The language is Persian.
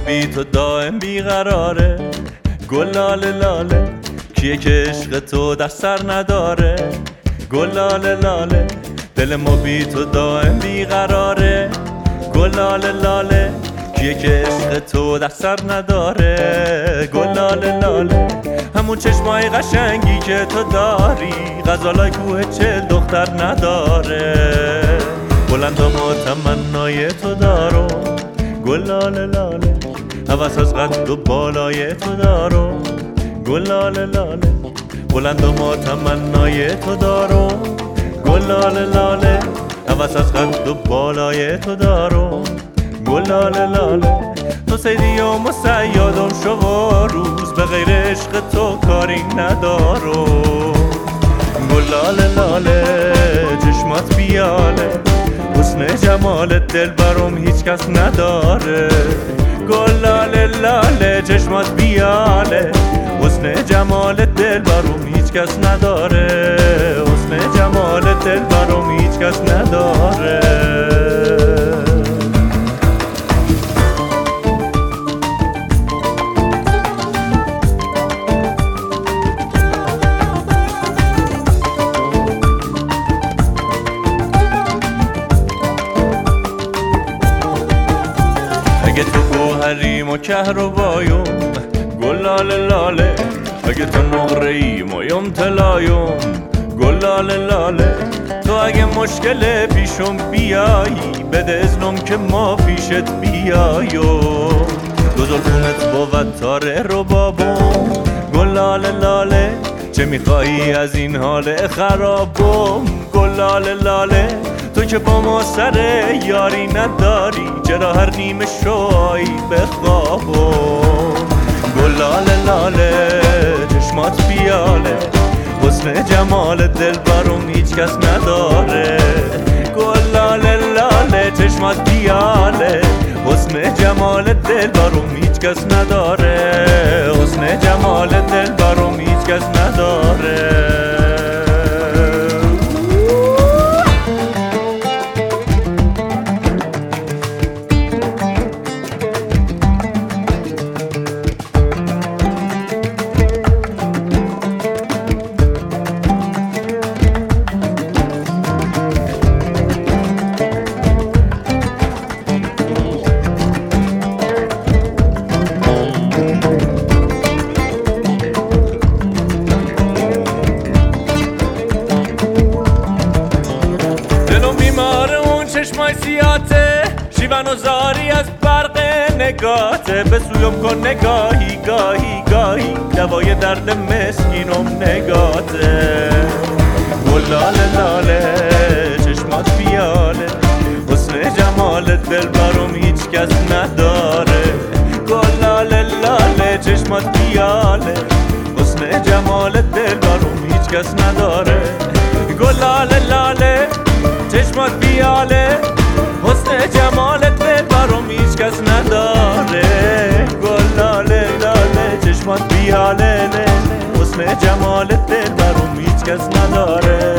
بی تو دائم بیقراره. گل لاله لاله کیه که عشق تو در سر نداره. گل لاله لاله دل ما بی تو دائم بیقراره. گل لاله لاله کیه که عشق تو در سر نداره. گل لاله لاله همون چشمای قشنگی که تو داری غزالای کوه چل دختر نداره. بلند و تمنای تو دارو گل لاله لاله، هوس از قد و بالای تو دارو گل لاله لاله. بلند و تمنای تو دارو گل لاله لاله، هوس از قد و بالای تو دارو گل لاله لاله. تو سیدی و مسیادم شو و روز به غیر عشق تو کاری ندارو. گل لاله لاله چشمات بیاله، حسن جمالت دل برام هیچ کس نداره. گل لاله لاله چشمات بیاله، حسن جمالت دل برام هیچ کس نداره. حسن جمالت دل برام هیچ کس نداره. اگه تو گوهریم و کهربایم گل لاله لاله، اگه تو نقره‌ایم و یم طلایم گل لاله لاله. تو اگه مشکل پیشم بیایی بده اذنم که ما پیشت بیایم. دو زلفونت بود تاره ربابم گل لاله لاله، چه میخوایی از این حال خرابم گل لاله لاله. تو که با ما سر یاری نداری چرا هر نیمه شوی بخوابم. گل لاله لاله چشمات بیاله، حسن جمال دل برام هیچ کس نداره. گل لاله لاله چشمات بیاله، حسن جمال دل برام هیچ کس نداره. حسن جمال دل برام هیچ کس نداره. چشمای سیاته شیون و زاری از برق نگاته، به سویم کن نگاهی گاهی گاهی دوای درد مسکینم نگاته. گل لاله لاله چشمات بیاله، حسن جمال دل برام هیچ کس نداره. گل لاله لاله چشمات بیاله، حسن جمال دل برام هیچ کس نداره. گل لاله لاله چشمات بیاله، حسن جمالت دل برام هیچ کس نداره. گل لاله لاله چشمات بیاله، حسن جمالت دل برام هیچ کس نداره.